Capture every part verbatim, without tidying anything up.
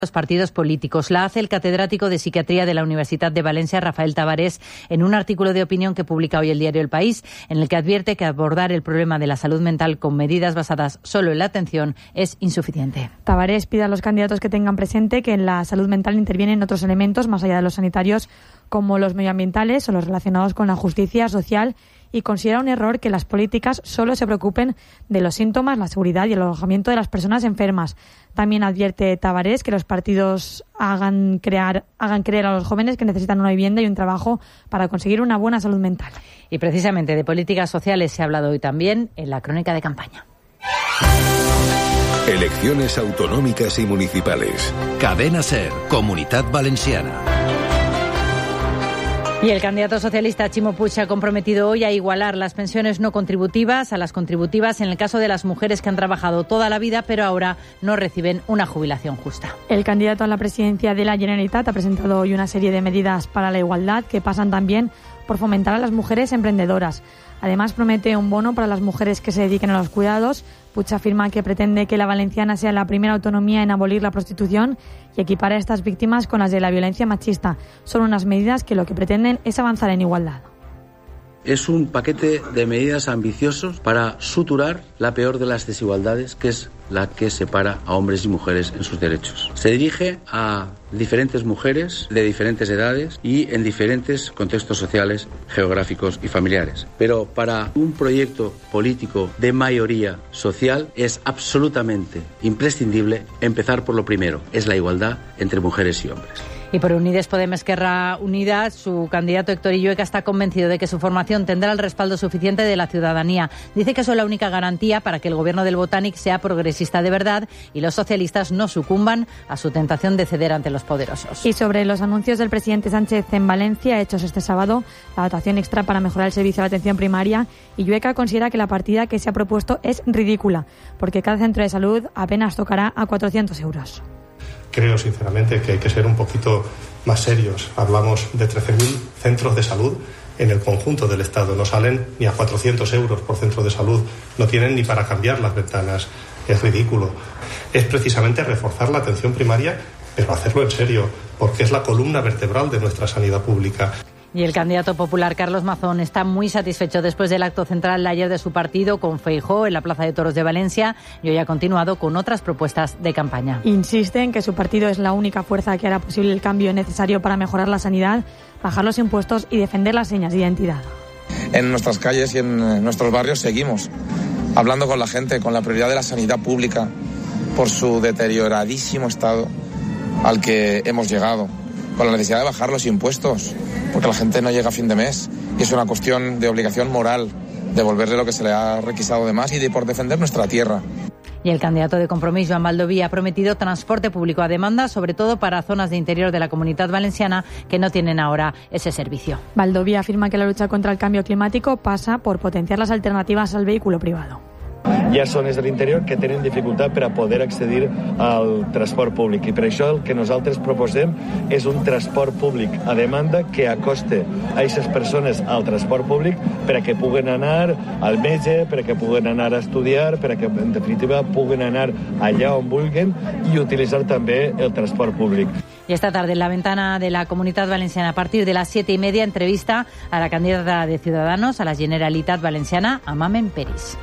los partidos políticos. La hace el catedrático de Psiquiatría de la Universidad de Valencia, Rafael Tavares, en un artículo de opinión que publica hoy el diario El País, en el que advierte que abordar el problema de la salud mental con medidas basadas solo en la atención es insuficiente. Tavares pide a los candidatos que tengan presente que en la salud mental intervienen otros elementos más allá de los sanitarios, como los medioambientales o los relacionados con la justicia social, y considera un error que las políticas solo se preocupen de los síntomas, la seguridad y el alojamiento de las personas enfermas. También advierte Tavares que los partidos hagan crear, hagan creer a los jóvenes que necesitan una vivienda y un trabajo para conseguir una buena salud mental. Y precisamente de políticas sociales se ha hablado hoy también en la crónica de campaña. Elecciones autonómicas y municipales. Cadena SER, Comunitat Valenciana. Y el candidato socialista Ximo Puig se ha comprometido hoy a igualar las pensiones no contributivas a las contributivas en el caso de las mujeres que han trabajado toda la vida pero ahora no reciben una jubilación justa. El candidato a la presidencia de la Generalitat ha presentado hoy una serie de medidas para la igualdad que pasan también por fomentar a las mujeres emprendedoras. Además, promete un bono para las mujeres que se dediquen a los cuidados. Puig afirma que pretende que la valenciana sea la primera autonomía en abolir la prostitución y equipar a estas víctimas con las de la violencia machista. Son unas medidas que lo que pretenden es avanzar en igualdad. Es un paquete de medidas ambiciosos para suturar la peor de las desigualdades, que es la que separa a hombres y mujeres en sus derechos. Se dirige a diferentes mujeres de diferentes edades y en diferentes contextos sociales, geográficos y familiares. Pero para un proyecto político de mayoría social es absolutamente imprescindible empezar por lo primero, es la igualdad entre mujeres y hombres. Y por Unides Podem Esquerra Unida, su candidato Héctor Illueca está convencido de que su formación tendrá el respaldo suficiente de la ciudadanía. Dice que eso es la única garantía para que el gobierno del Botànic sea progresista de verdad y los socialistas no sucumban a su tentación de ceder ante los poderosos. Y sobre los anuncios del presidente Sánchez en Valencia, hechos este sábado, la dotación extra para mejorar el servicio de atención primaria, Illueca considera que la partida que se ha propuesto es ridícula, porque cada centro de salud apenas tocará a cuatrocientos euros. Creo sinceramente que hay que ser un poquito más serios. Hablamos de trece mil centros de salud en el conjunto del Estado. No salen ni a cuatrocientos euros por centro de salud. No tienen ni para cambiar las ventanas. Es ridículo. Es precisamente reforzar la atención primaria, pero hacerlo en serio, porque es la columna vertebral de nuestra sanidad pública. Y el candidato popular Carlos Mazón está muy satisfecho después del acto central de ayer de su partido con Feijóo en la Plaza de Toros de Valencia y hoy ha continuado con otras propuestas de campaña. Insiste en que su partido es la única fuerza que hará posible el cambio necesario para mejorar la sanidad, bajar los impuestos y defender las señas de identidad. En nuestras calles y en nuestros barrios seguimos hablando con la gente, con la prioridad de la sanidad pública por su deterioradísimo estado al que hemos llegado, con la necesidad de bajar los impuestos, porque la gente no llega a fin de mes y es una cuestión de obligación moral devolverle lo que se le ha requisado de más y de por defender nuestra tierra. Y el candidato de Compromís, Joan Baldoví, ha prometido transporte público a demanda, sobre todo para zonas de interior de la Comunitat Valenciana que no tienen ahora ese servicio. Baldoví afirma que la lucha contra el cambio climático pasa por potenciar las alternativas al vehículo privado. Hi ha zones de l'interior que tenen dificultat per a poder accedir al transport públic i per això el que nosaltres proposem és un transport públic a demanda que acoste a aquestes persones al transport públic per a que puguen anar al metge, per a que puguen anar a estudiar, per a que en definitiva puguen anar allà on vulguin i utilitzar també el transport públic. Y esta tarde en la ventana de la Comunitat Valenciana a partir de las siete y media entrevista a la candidata de Ciudadanos a la Generalitat Valenciana, Amamen Peris.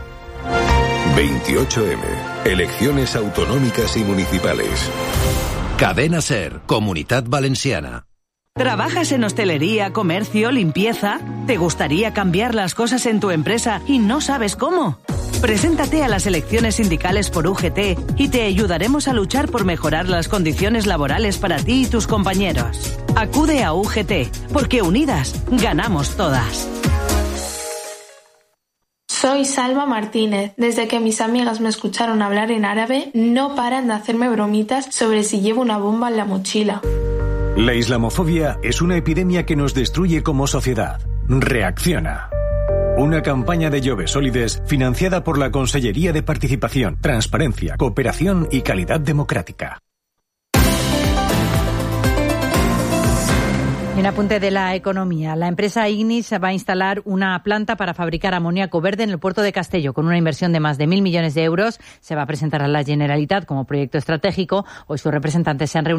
veintiocho eme. Elecciones autonómicas y municipales. Cadena SER, Comunitat Valenciana. ¿Trabajas en hostelería, comercio, limpieza? ¿Te gustaría cambiar las cosas en tu empresa y no sabes cómo? Preséntate a las elecciones sindicales por U G T y te ayudaremos a luchar por mejorar las condiciones laborales para ti y tus compañeros. Acude a U G T, porque unidas ganamos todas. Soy Salva Martínez. Desde que mis amigas me escucharon hablar en árabe, no paran de hacerme bromitas sobre si llevo una bomba en la mochila. La islamofobia es una epidemia que nos destruye como sociedad. Reacciona. Una campaña de Jove Solides financiada por la Consellería de Participación, Transparencia, Cooperación y Calidad Democrática. Un apunte de la economía. La empresa Ignis va a instalar una planta para fabricar amoníaco verde en el puerto de Castelló con una inversión de más de mil millones de euros. Se va a presentar a la Generalitat como proyecto estratégico. Hoy sus representantes se han reunido